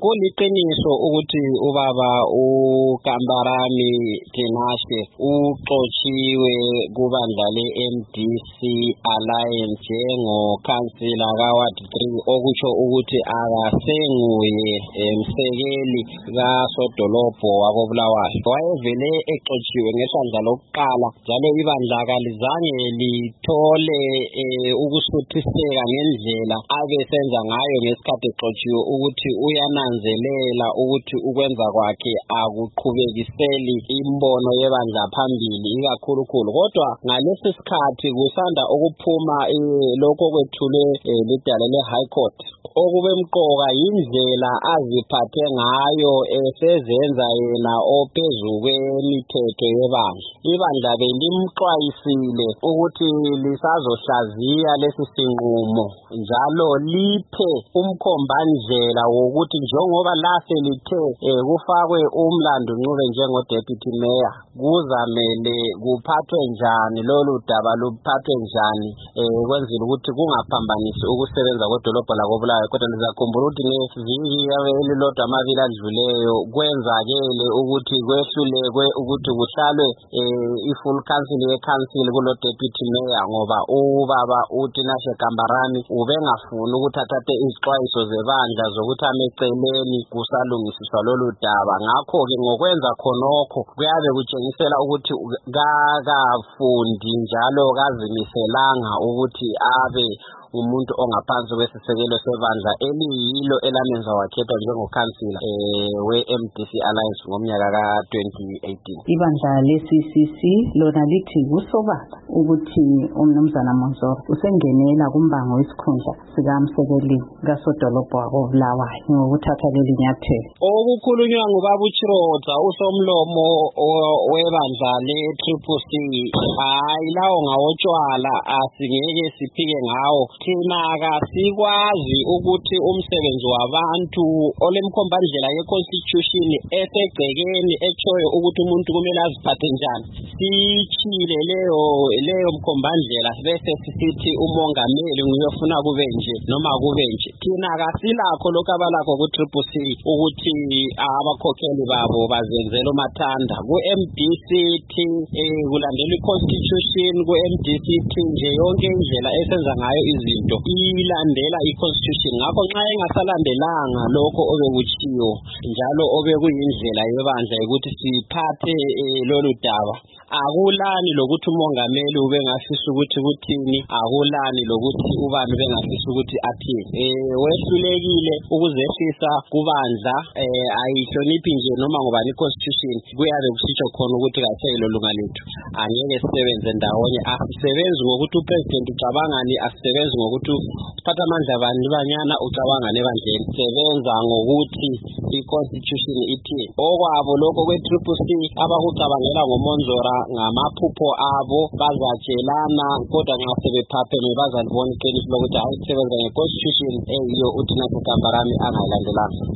Kuliqiniso ukuthi ubaba uKambarani Tinashe uxotshiwe kubandla le-MDC Alliance njengokhansila kaWard 3 okutsho ukuthi akasenguye msekeli kasodolobho wakoBulawayo. Wayevele exotshiwe ngesandla lokuqala njalo ibandla kalizange lithole ukusuthiseka ngendlela abesenza ngayo ngesikhathi exotshiwe ukuthi uyananzelela ukuthi ukwenza kwakhe akuqhubekiseli imbono yebandla phambili ikakhulukhulu. Kodwa ngalesi sikhathi kusanda ukuphuma lokho kwethulwe lidale le-High Court okubemqoka indlela aziphathe ngayo esezenza yena ophezu kwemithetho yebandla. Ibandla belimxwayisile ukuthi lisazohlaziya lesi sinqumo njalo liphe umkhombandlela wokuthi njengoba lase lithe kufakwe umlando Ncube njengo-deputy mayor, kuzamele kuphathwe njani lolu daba, luphathwe njani kwenzela ukuthi kungaphambanisi ukusebenza kwedolobho lakoBulawayo. Kodwa lizakhumbula ukuthi ngeviki elilodwa amabili adluleyo kwenzakele ukuthi kwehlulekwe ukuthi kuhlalwe i-full council ye-council kulo-deputy mayor ngoba ubaba uTinashe Kambarani ubengafuni ukuthi athathe izixwayiso zebandla zokuthi ameceleni kusalungisiswa lolu daba. Ngakho-ke ngokwenza khonokho kuyabe kutshengisela ukuthi kakafundi njalo kazimiselanga ukuthi abe umuntu ongaphansi kwesisekelo sebandla eliyilo elamenza wakhethwa njengokhansila we-MDC Alliance ngomnyaka ka-2018. Ibandla le-CCC lona lithi kusobala ukuthi umnumzana Monzoro usengenela kumbango wesikhundla sikamsekeli kasodolobho wakoBulawayo ngokuthatha leli nyathelo. Okukhulunywa ngubaba uChirotsa usomlomo webandla le-CCC hayi lawo ngawotshwala, asingeke siphike ngawo. Thina kasikwazi ukuthi umsebenzi wabantu olemkhombandlela ye-Constitution esegcekeni etshoyo ukuthi umuntu kumele aziphathe njani, sichile leyo mkhombandlela bese sisithi umongameli nguyofuna kube nje noma kube nje. Thina kasilakho lokho abalakho ku-CCC ukuthi abakhokheli babo bazenzela umathanda. Ku-MDC kulandela i-Constitution, ku-MDC nje yonke indlela esenza ngayo izinto ilandela i-Constitution. Ngakho nxa engasalandelanga lokho obekutshiwo njalo obekuyindlela yebandla ukuthi siphathe lolu daba, akulani lokuthi umongameli ubengafisa ukuthi kuthini, akulani lokuthi ubani ubengafisa ukuthi athini. Wehlulekile ukuzehlisa kubandla, ayihloniphi nje noma ngobani i-Constitution kuyabe kusitsho khona ukuthi kaseyilo lunga lethu. Angeke sisebenze ndawonye, asisebenzi ngokuthi upresident ucabangani, asisebenzi ngokuthi uphatha amandla bani banyana ucabangane ebandleni. Sebenza ngokuthi i-Constitution ithini. Okwabo lokho kwe-CCC abakucabangela ngoMonzora ngamaphupho abo, bazatshelana kodwa nxa sebephapheme bazalibona iqiniso lokuthi hayi sebenza nge-Constitution eyiyo uTinashe Kambarani angayilandelanga.